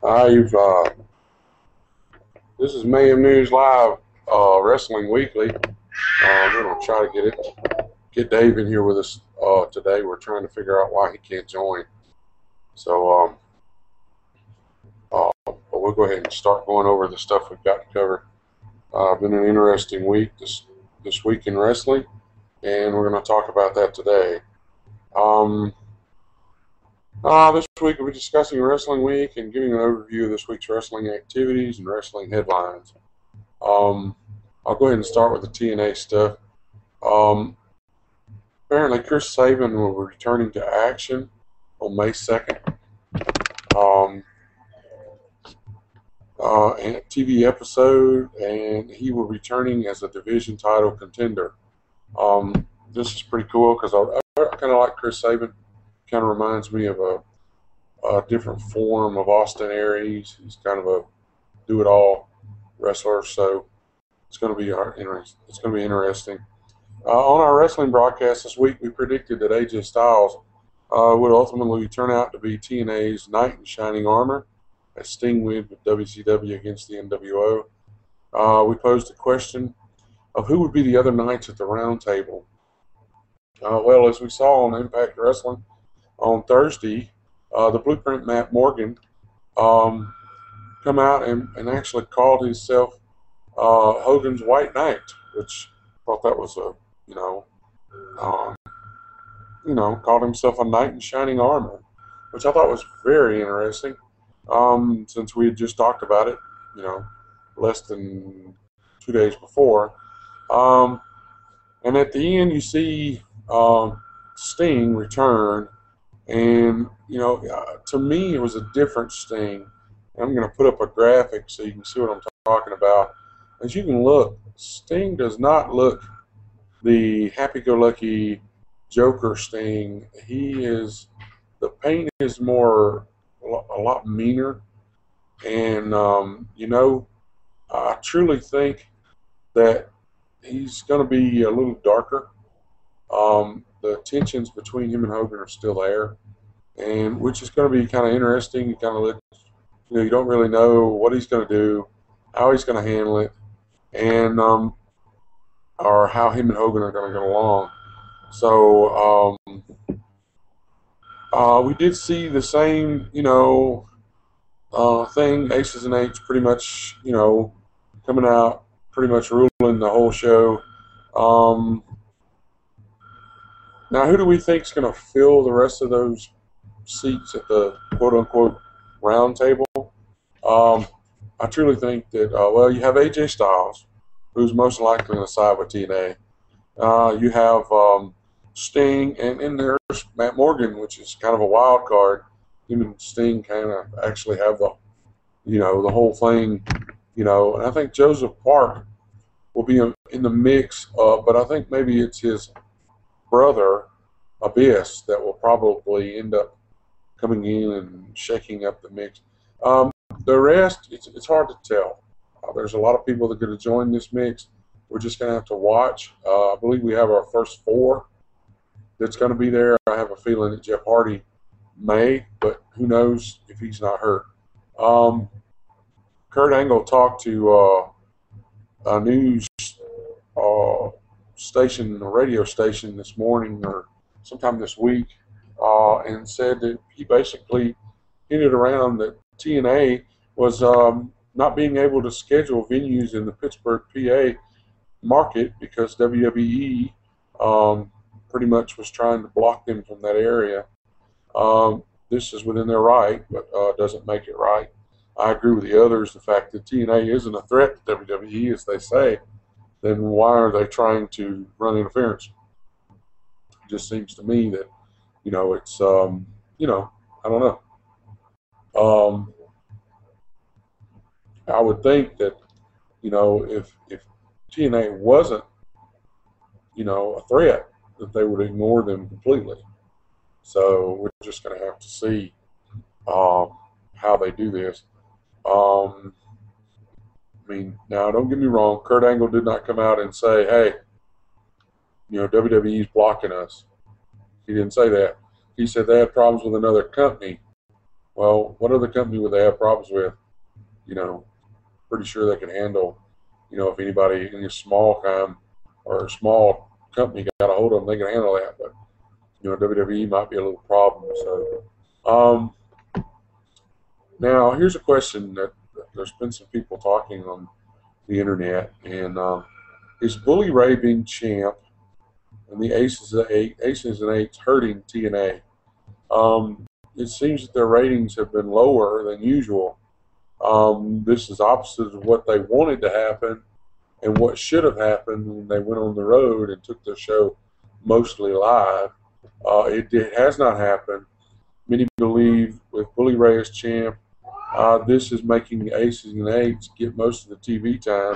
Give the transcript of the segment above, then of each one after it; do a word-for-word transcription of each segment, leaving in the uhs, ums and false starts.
I've uh, This is Mayhem News Live, uh, Wrestling Weekly. Uh, we're gonna try to get it, get Dave in here with us uh, today. We're trying to figure out why he can't join. So, um, uh, but we'll go ahead and start going over the stuff we've got to cover. Uh, been an interesting week this this week in wrestling, and we're going to talk about that today. Um, uh, this week we'll be discussing Wrestling Week and giving an overview of this week's wrestling activities and wrestling headlines. Um, I'll go ahead and start with the T N A stuff. Um, apparently, Chris Sabin will be returning to action on May second. Um, uh, a T V episode, and he will be returning as a division title contender. Um, this is pretty cool because I, I kind of like Chris Sabin. Kind of reminds me of a, a different form of Austin Aries. He's kind of a do-it-all wrestler, so it's going to be it's going to be interesting. Uh, on our wrestling broadcast this week, we predicted that A J Styles uh, would ultimately turn out to be T N A's knight in shining armor, as Sting would with W C W against the N W O. Uh, we posed a question of who would be the other knights at the round table. Uh, well, as we saw on Impact Wrestling on Thursday, uh, the Blueprint Matt Morgan um, come out and, and actually called himself uh, Hogan's White Knight, which I thought that was a, you know, um, you know, called himself a knight in shining armor, which I thought was very interesting. Um, since we had just talked about it, you know, less than two days before. Um, and at the end, you see um, Sting return, and, you know, uh, to me, it was a different Sting. I'm going to put up a graphic so you can see what I'm t- talking about. As you can look, Sting does not look the happy-go-lucky Joker Sting. He is, the paint is more, a lot meaner. And, um, you know, I truly think that he's going to be a little darker. Um, the tensions between him and Hogan are still there, and which is going to be kind of interesting. You kind of let, you know, you don't really know what he's going to do, how he's going to handle it, and um, or how him and Hogan are going to get along. So um, uh, we did see the same, you know, uh, thing. Aces and Eights pretty much, you know, coming out, pretty much ruling the whole show. Um, now, who do we think is going to fill the rest of those seats at the quote-unquote round table? Um, I truly think that, uh, well, you have A J Styles, who's most likely going to side with T N A. Uh, you have um, Sting, and, and there's Matt Morgan, which is kind of a wild card. Him and Sting kind of actually have the, you know, the whole thing, you know. And I think Joseph Park will be in the mix, uh, but I think maybe it's his brother, Abyss, that will probably end up coming in and shaking up the mix. Um, the rest, it's, it's hard to tell. Uh, there's a lot of people that are going to join this mix. We're just going to have to watch. Uh, I believe we have our first four that's going to be there. I have a feeling that Jeff Hardy may, but who knows if he's not hurt. Um, Kurt Angle talked to uh, a news uh, station, a radio station this morning or sometime this week, uh, and said that he basically hinted around that T N A was um, not being able to schedule venues in the Pittsburgh, P A market because W W E um, pretty much was trying to block them from that area. Um, this is within their right, but uh, doesn't make it right. I agree with the others. The fact that T N A isn't a threat to W W E, as they say, then why are they trying to run interference? It just seems to me that, you know, it's, um, you know, I don't know. Um, I would think that, you know, if if T N A wasn't, you know, a threat, that they would ignore them completely. So we're just going to have to see um, how they do this. Um, I mean, now don't get me wrong. Kurt Angle did not come out and say, "Hey, you know, W W E is blocking us." He didn't say that. He said they had problems with another company Well, what other company would they have problems with? You know, pretty sure they can handle, you know, if anybody, any small time or small company got a hold of them, they can handle that. But, you know, W W E might be a little problem. So, um, now here's a question that there's been some people talking on the internet, and um, is Bully Ray being champ and the Aces and Eight, Aces and Eights hurting T N A? Um, it seems that their ratings have been lower than usual. Um, this is opposite of what they wanted to happen and what should have happened when they went on the road and took the show mostly live. Uh, it, it has not happened. Many believe with Bully Ray as champ, uh, this is making the Aces and Eights get most of the T V time,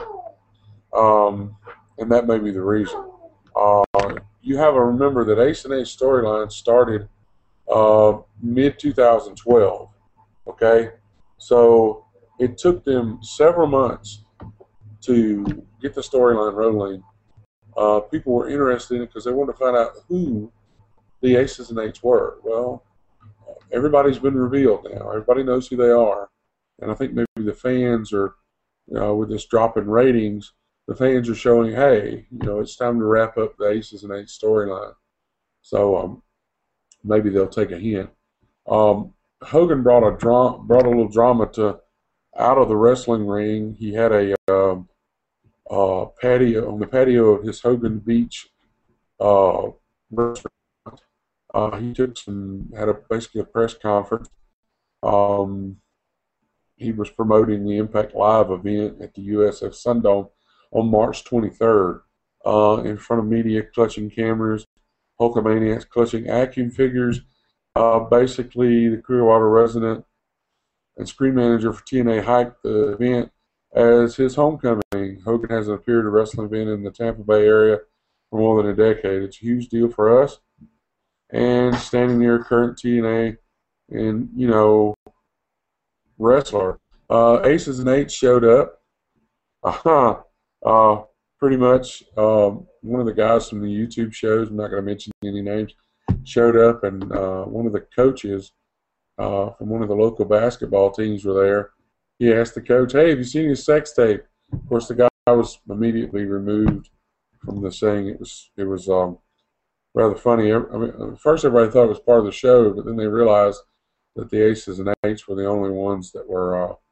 um, and that may be the reason. Uh, you have to remember that Ace and Eight storyline started uh, mid twenty twelve, okay? So it took them several months to get the storyline rolling. Uh, people were interested in it because they wanted to find out who the Aces and Eights were. Well, everybody's been revealed now. Everybody knows who they are. And I think maybe the fans are, you know, with this drop in ratings, the fans are showing, hey, you know, it's time to wrap up the Aces and Eights storyline. So um, maybe they'll take a hint. Um, Hogan brought a dra- brought a little drama to out of the wrestling ring. He had a um, uh, patio on the patio of his Hogan Beach uh, restaurant. Uh, he took some had a basically a press conference. Um, he was promoting the Impact Live event at the U S F Sundome on March twenty-third. Uh, in front of media clutching cameras, Hulkamaniacs clutching action figures. Uh, basically, the Clearwater resident and screen manager for T N A hyped the event as his homecoming. Hogan hasn't appeared at a wrestling event in the Tampa Bay area for more than a decade. It's a huge deal for us. And standing near current T N A and, you know, wrestler. Uh, Aces and Eights showed up. Uh-huh. Uh, pretty much um, one of the guys from the YouTube shows, I'm not going to mention any names, showed up, and uh, one of the coaches uh, from one of the local basketball teams were there. He asked the coach, hey, have you seen his sex tape? Of course, the guy was immediately removed from the saying. It was it was um, rather funny. I mean, at first everybody thought it was part of the show, but then they realized that the Aces and Eights were the only ones that were uh,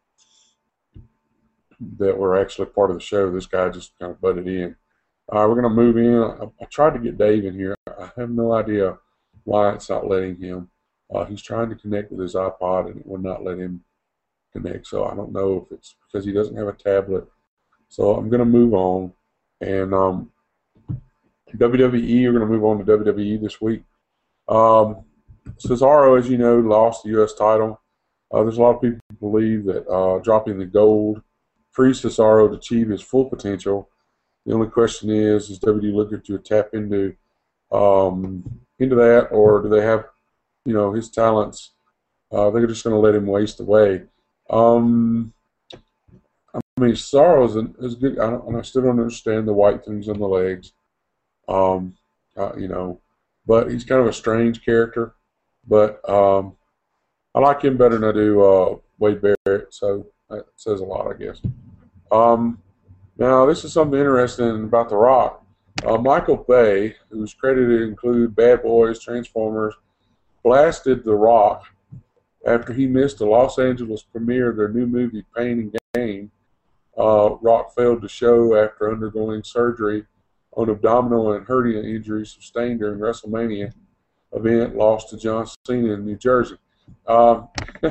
that were actually part of the show. This guy just kind of butted in. Uh, we're going to move in. I, I tried to get Dave in here. I have no idea why it's not letting him. Uh, he's trying to connect with his iPod, and it will not let him connect. So I don't know if it's because he doesn't have a tablet. So I'm going to move on. And um, W W E, we're going to move on to W W E this week. Um, Cesaro, as you know, lost the U S title. Uh, there's a lot of people who believe that uh, dropping the gold frees Cesaro to achieve his full potential. The only question is, is W W E looking to tap into um, into that, or do they have, you know, his talents? Uh, they're just going to let him waste away. Um, I mean, Cesaro is, is good. I, don't, I still don't understand the white things on the legs. Um, uh, you know, but he's kind of a strange character. But um, I like him better than I do uh, Wade Barrett, so that says a lot, I guess. Um, now, this is something interesting about The Rock. Uh, Michael Bay, who's credited to include Bad Boys, Transformers, blasted The Rock after he missed the Los Angeles premiere of their new movie, Pain and Gain. Uh, Rock failed to show after undergoing surgery on abdominal and hernia injuries sustained during WrestleMania event, lost to John Cena in New Jersey. Um,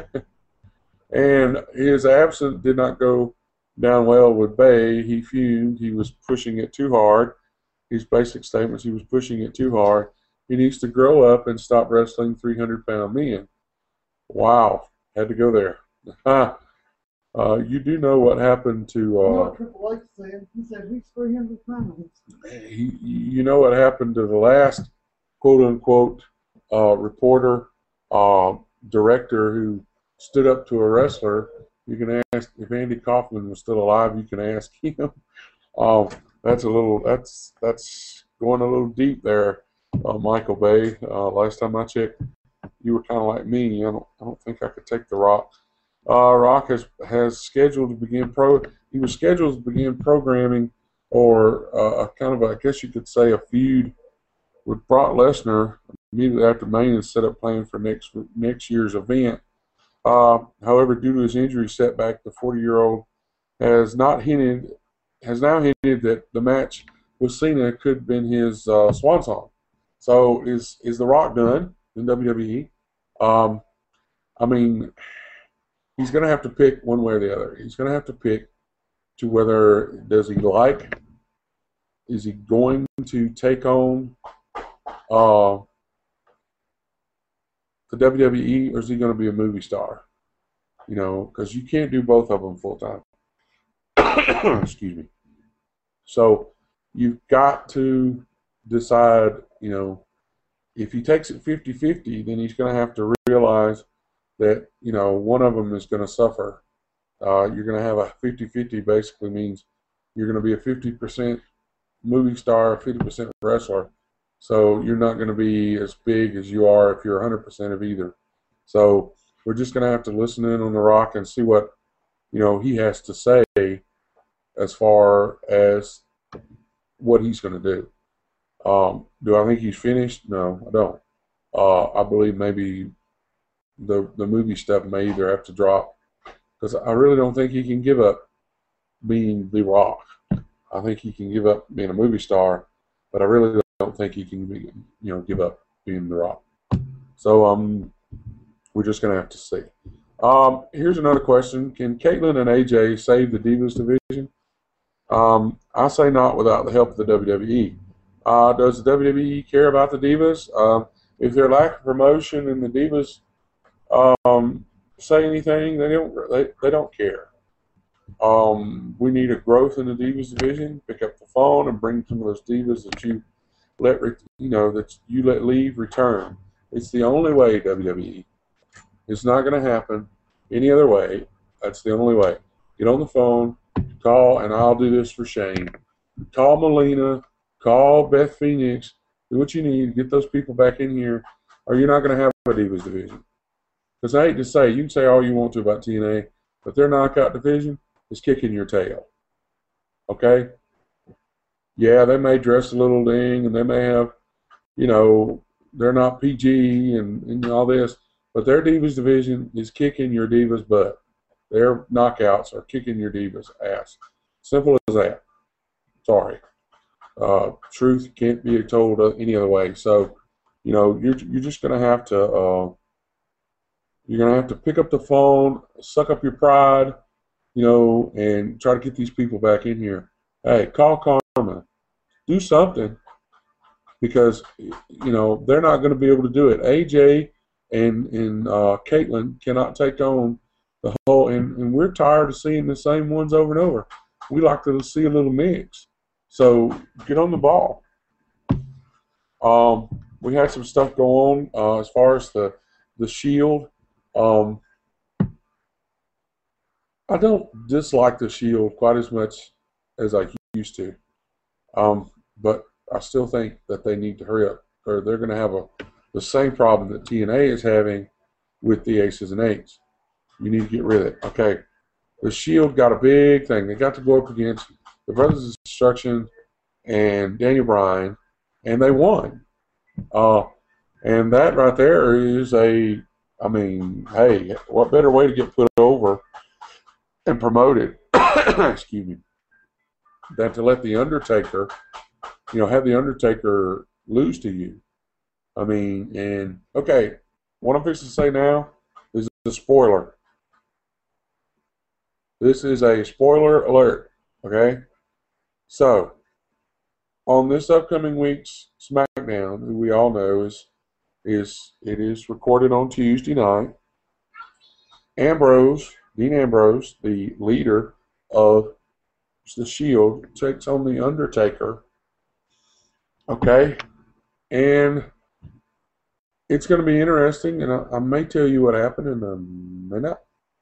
and his absence did not go down well with Bay. He fumed. He was pushing it too hard. His basic statements, he was pushing it too hard. He needs to grow up and stop wrestling three hundred pound men. Wow. Had to go there. uh, you do know what happened to... Uh, you know what Triple H said? He said he's three hundred pounds. He, you know what happened to the last quote-unquote uh, reporter, uh, director who stood up to a wrestler. You can ask, if Andy Kaufman was still alive, you can ask him. Um, that's a little, that's that's going a little deep there, uh, Michael Bay. Uh, last time I checked, you were kind of like me. I don't, I don't think I could take The Rock. Uh, Rock has has scheduled to begin pro. He was scheduled to begin programming, or uh, a kind of, a, I guess you could say, a feud with Brock Lesnar immediately after Mania and set up plans for next next year's event. Uh, however, due to his injury setback, the forty-year-old has not hinted, has now hinted that the match with Cena could have been his uh, swan song. So is is The Rock done in W W E? Um, I mean, he's going to have to pick one way or the other. He's going to have to pick to whether does he like, is he going to take on uh, the W W E, or is he going to be a movie star? You know, because you can't do both of them full time. Excuse me. So you've got to decide, you know, if he takes it fifty fifty, then he's going to have to realize that, you know, one of them is going to suffer. Uh, you're going to have a fifty fifty basically means you're going to be a fifty percent movie star, fifty percent wrestler. So you're not going to be as big as you are if you're one hundred percent of either. So we're just going to have to listen in on The Rock and see what, you know, he has to say as far as what he's going to do. Um, do I think he's finished? No, I don't. Uh, I believe maybe the the movie stuff may either have to drop, because I really don't think he can give up being The Rock. I think he can give up being a movie star, but I really don't think he can be, you know, give up being The Rock. So um, we're just going to have to see. Um, here's another question: can Caitlyn and A J save the Divas division? Um, I say not without the help of the W W E. Uh, does the W W E care about the Divas? Um, if their lack of promotion and the Divas um, say anything, they don't. They, they don't care. Um, we need a growth in the Divas division. Pick up the phone and bring some of those Divas that you let you know that you let leave return. It's the only way, W W E. It's not going to happen any other way. That's the only way. Get on the phone, call, and I'll do this for Shane. Call Melina, call Beth Phoenix, do what you need, get those people back in here, or you're not going to have a Divas division. Because I hate to say, you can say all you want to about T N A, but their knockout division is kicking your tail. Okay? Yeah, they may dress a little ding, and they may have, you know, they're not P G and, and all this, but their Divas division is kicking your Divas' butt. Their knockouts are kicking your Divas' ass. Simple as that. Sorry. Uh, truth can't be told any other way. So, you know, you're you're just gonna have to uh, you're gonna have to pick up the phone, suck up your pride, you know, and try to get these people back in here. Hey, call Karma, do something, because you know they're not going to be able to do it. A J and and uh, Caitlyn cannot take on the whole, and, and we're tired of seeing the same ones over and over. We like to see a little mix. So get on the ball. Um, we had some stuff go on uh, as far as the the Shield. Um, I don't dislike the Shield quite as much as I used to, um, but I still think that they need to hurry up, or they're going to have a the same problem that T N A is having with the Aces and Eights. You need to get rid of it. Okay, the Shield got a big thing. They got to go up against the Brothers of Destruction and Daniel Bryan, and they won. Uh, and that right there is a, I mean, hey, what better way to get put over and promoted, excuse me, than to let the Undertaker, you know, have the Undertaker lose to you. I mean, and, okay, what I'm fixing to say now is a spoiler. This is a spoiler alert, okay? So, on this upcoming week's SmackDown, who we all know is, is it is recorded on Tuesday night, Ambrose, Dean Ambrose, the leader of the Shield, takes on the Undertaker, okay? And it's going to be interesting, and I, I may tell you what happened in a minute.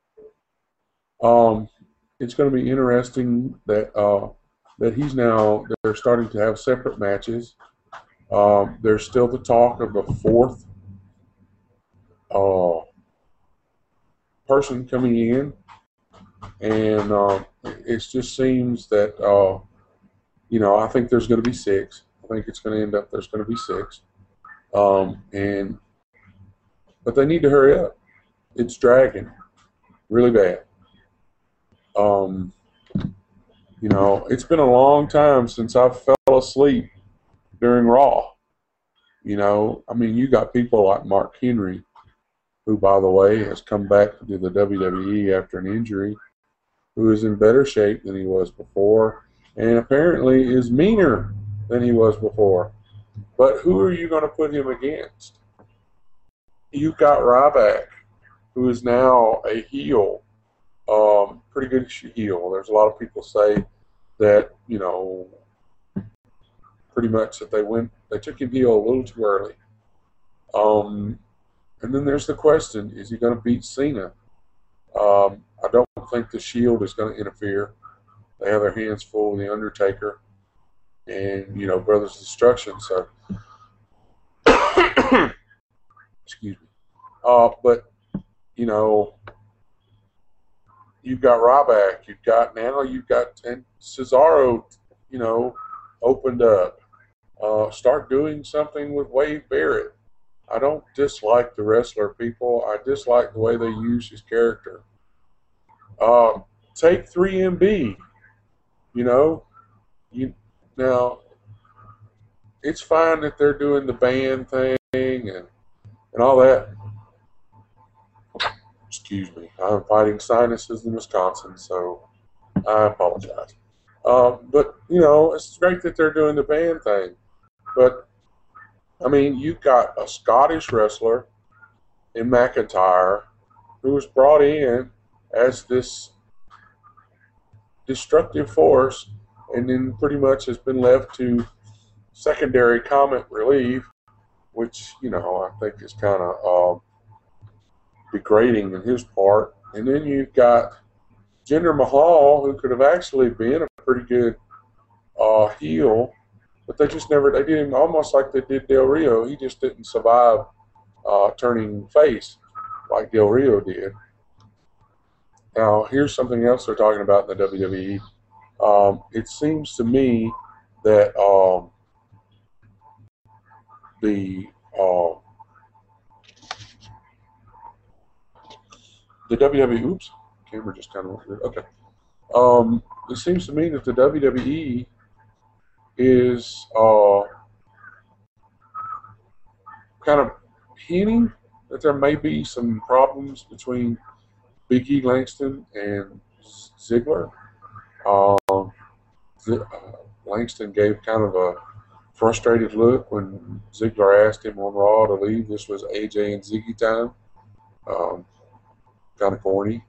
Um, it's going to be interesting that uh, that he's now, they're starting to have separate matches. Um, there's still the talk of the fourth uh, person coming in, and uh, it just seems that uh, you know I think there's going to be six. I think it's going to end up there's going to be six, um, and but they need to hurry up. It's dragging really bad. Um, you know, it's been a long time since I fell asleep during Raw. You know, I mean, you got people like Mark Henry, who, by the way, has come back to the W W E after an injury, who is in better shape than he was before, and apparently is meaner than he was before. But who are you going to put him against? You've got Ryback, who is now a heel, um, pretty good heel. There's a lot of people say that, you know, pretty much that they went, they took him heel a little too early. Um, and then there's the question: is he going to beat Cena? Um, I don't think the Shield is going to interfere. They have their hands full with the Undertaker and, you know, Brothers Destruction. So, excuse me. Uh, but you know, you've got Ryback. You've got now. You've got and Cesaro. You know, opened up. Uh, start doing something with Wade Barrett. I don't dislike the wrestler, people. I dislike the way they use his character. Uh, take three M B. You know, you now it's fine that they're doing the band thing and and all that. Excuse me, I'm fighting sinuses in Wisconsin, so I apologize. Uh, but you know, it's great that they're doing the band thing. But I mean, you've got a Scottish wrestler in McIntyre who was brought in as this destructive force and then pretty much has been left to secondary comic relief, which, you know, I think is kind of uh, degrading in his part. And then you've got Jinder Mahal, who could have actually been a pretty good uh, heel, but they just never, they did him almost like they did Del Rio. He just didn't survive uh, turning face like Del Rio did. Now, here's something else they're talking about in the W W E. Um, it seems to me that um, the uh, the W W E, oops, camera just kind of went weird. Okay. Um, it seems to me that the W W E is uh, kind of hinting that there may be some problems between Big E Langston and Ziggler. Um, Z- uh, Langston gave kind of a frustrated look when Ziggler asked him on Raw to leave. This was A J and Ziggy time. Um, kind of corny.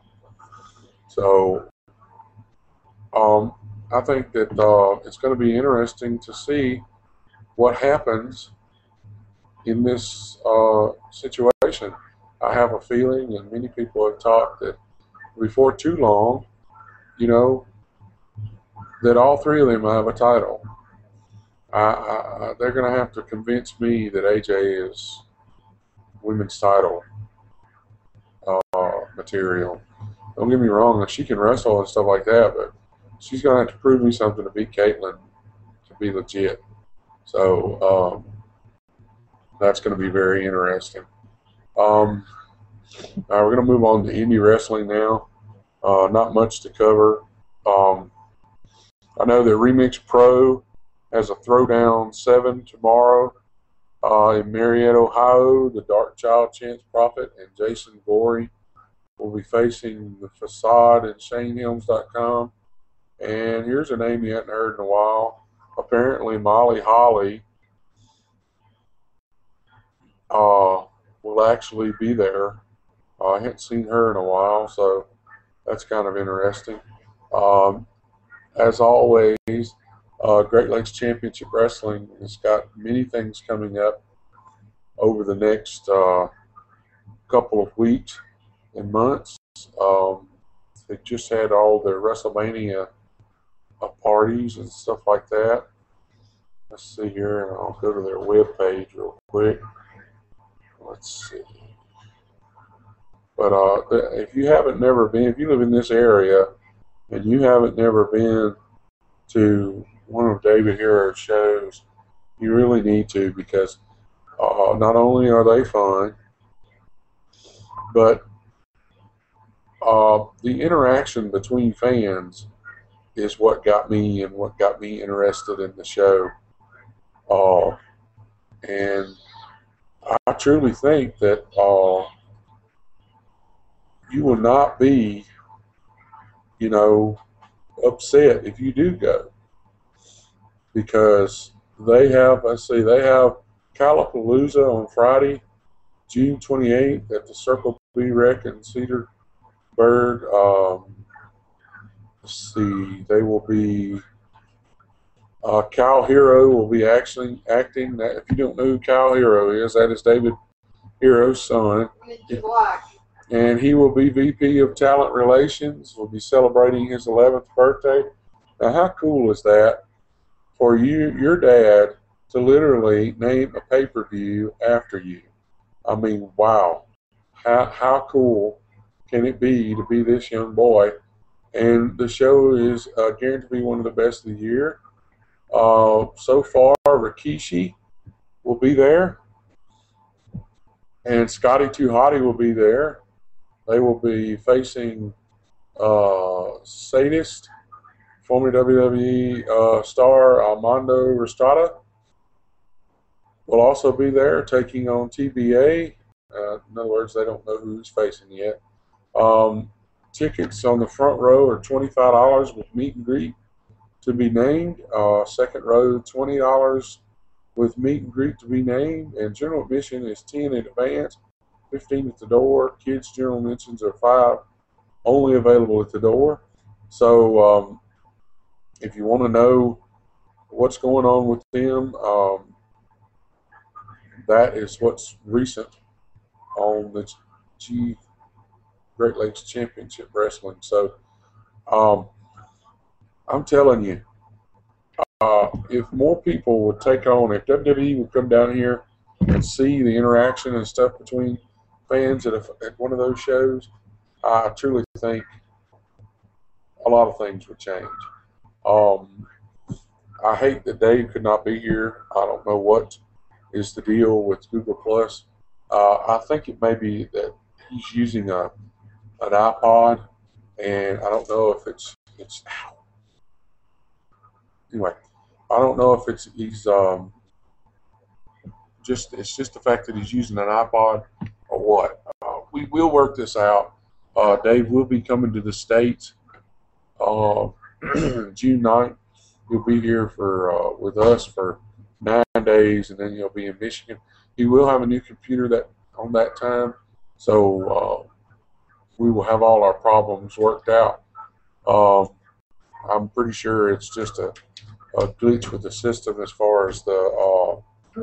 So um, I think that uh, it's going to be interesting to see what happens in this uh, situation. I have a feeling, and many people have talked, that before too long, you know, that all three of them have a title. I, I, they're going to have to convince me that A J is women's title uh, material. Don't get me wrong, she can wrestle and stuff like that, but she's going to have to prove me something to beat Caitlyn to be legit. So um, that's going to be very interesting. Um, uh, we're going to move on to indie wrestling now. Uh, not much to cover. Um, I know that Remix Pro has a Throwdown seven tomorrow uh, in Marietta, Ohio. The Dark Child, Chance Prophet, and Jason Gorey will be facing The Facade and Shane Helms dot com. And here's a name you hadn't heard in a while. Apparently, Molly Holly uh, will actually be there. Uh, I haven't seen her in a while, so that's kind of interesting. Um, as always, uh, Great Lakes Championship Wrestling has got many things coming up over the next uh, couple of weeks and months. Um, they just had all the WrestleMania uh, parties and stuff like that. Let's see here, and I'll go to their webpage real quick. Let's see. But uh, if you haven't never been, if you live in this area and you haven't never been to one of David Hero's shows, you really need to, because uh, not only are they fun, but uh, the interaction between fans is what got me and what got me interested in the show. Uh, and I truly think that uh, you will not be, you know, upset if you do go, because they have, let's see, they have Calapalooza on Friday, June twenty-eighth at the Circle B Rec in Cedarburg. Um, let's see, they will be, uh, Kyle Hero will be actually acting. That, if you don't know who Kyle Hero is, that is David Hero's son. And he will be V P of Talent Relations. Will be celebrating his eleventh birthday. Now, how cool is that for you, your dad, to literally name a pay-per-view after you? I mean, wow. How, how cool can it be to be this young boy? And the show is uh, guaranteed to be one of the best of the year. Uh, so far, Rikishi will be there. And Scotty Too Hotty will be there. They will be facing uh, Sadist, former W W E uh, star Armando Restrada. Will also be there taking on T B A. Uh, in other words, they don't know who he's facing yet. Um, tickets on the front row are twenty-five dollars with meet and greet to be named. Uh, second row, twenty dollars with meet and greet to be named. And general admission is ten dollars in advance, fifteen dollars at the door. Kids' general admissions are five dollars, only available at the door. So um, if you want to know what's going on with them, um, that is what's recent on the G Great Lakes Championship Wrestling. So um, I'm telling you, uh, if more people would take on, if W W E would come down here and see the interaction and stuff between fans at, a, at one of those shows, I truly think a lot of things would change. Um, I hate that Dave could not be here. I don't know what is the deal with Google Plus. Uh, I think it may be that he's using a an iPod, and I don't know if it's it's anyway. I don't know if it's he's um, just it's just the fact that he's using an iPod or what. Uh, we will work this out. Uh, Dave will be coming to the States uh, June ninth. He'll be here for uh, with us for nine days, and then he'll be in Michigan. He will have a new computer that on that time, so uh, we will have all our problems worked out. Uh, I'm pretty sure it's just a, a glitch with the system as far as the uh,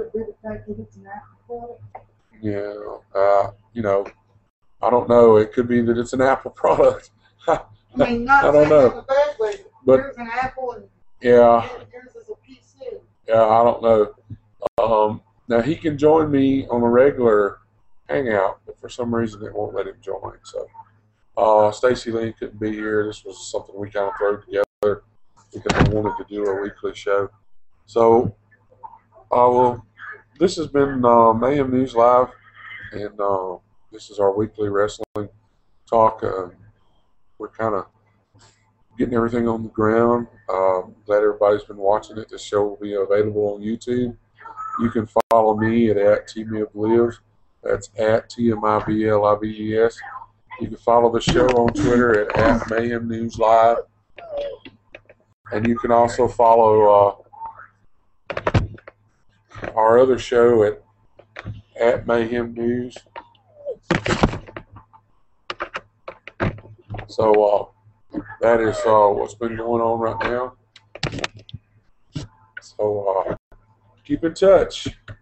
yeah, uh, you know, I don't know. It could be that it's an Apple product. I mean, not I don't know. The bad way, but here's an Apple and yeah, here's a P C. Yeah, I don't know. Um, now he can join me on a regular hangout, but for some reason it won't let him join. So uh, Stacy Lee couldn't be here. This was something we kind of threw together because I wanted to do a weekly show. So uh, well, this has been uh, Mayhem News Live, and uh, this is our weekly wrestling talk. Uh, we're kind of getting everything on the ground. Uh, glad everybody's been watching it. This show will be available on YouTube. You can follow me at, at TMibLives. That's at T M I B L I V E S. You can follow the show on Twitter at, at Mayhem News Live. And you can also follow uh, our other show at, at Mayhem News. So, uh, that is uh, what's been going on right now. So uh, keep in touch.